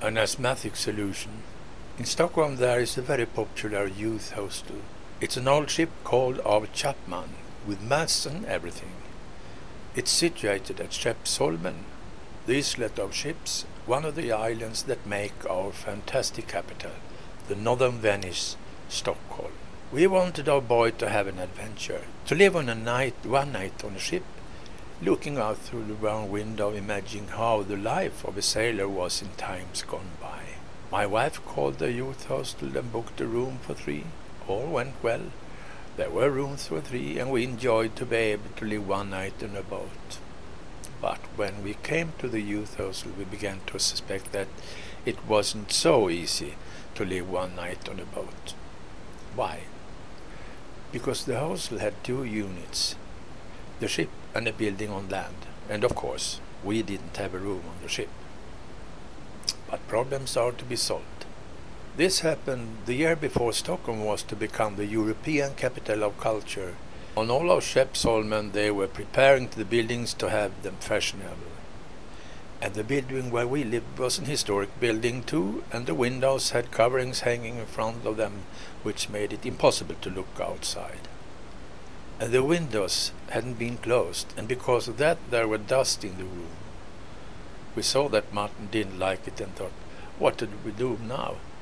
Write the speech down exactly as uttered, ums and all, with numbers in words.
an asthmatic solution. In Stockholm there is a very popular youth hostel. It's an old ship called Av Chapman, with masts and everything. It's situated at Skeppsholmen, the islet of ships, one of the islands that make our fantastic capital, the northern Venice, Stockholm. We wanted our boy to have an adventure, to live on a night, one night on a ship, looking out through the round window, imagining how the life of a sailor was in times gone by. My wife called the youth hostel and booked a room for three. All went well. There were rooms for three, and we enjoyed to be able to live one night on a boat. But when we came to the youth hostel, we began to suspect that it wasn't so easy to live one night on a boat. Why? Because the hostel had two units, the ship and a building on land, and of course we didn't have a room on the ship. But problems are to be solved. This happened the year before Stockholm was to become the European capital of culture. On all of Skeppsholmen they were preparing the buildings to have them fashionable. And the building where we lived was an historic building too, and the windows had coverings hanging in front of them which made it impossible to look outside. And the windows hadn't been closed, and because of that there were dust in the room. We saw that Martin didn't like it and thought, what did we do now?